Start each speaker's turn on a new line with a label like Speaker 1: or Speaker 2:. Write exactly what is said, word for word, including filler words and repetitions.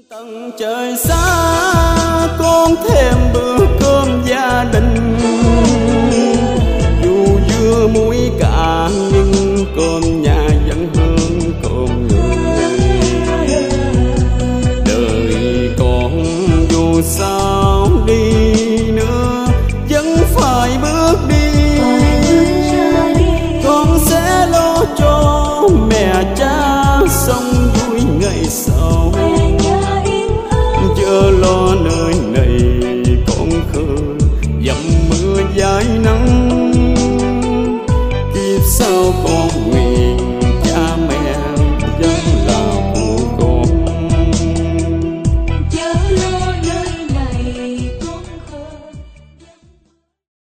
Speaker 1: Tận trời xa con thêm bữa cơm gia đình, dù dưa muối cả nhưng cơm nhà vẫn hương cơm người. Đời con dù sao đi nữa vẫn phải bước đi, con sẽ lo cho mẹ cha sống vui ngày sau. Giờ lo nơi này con khơi dầm mưa dài nắng, kiếp sau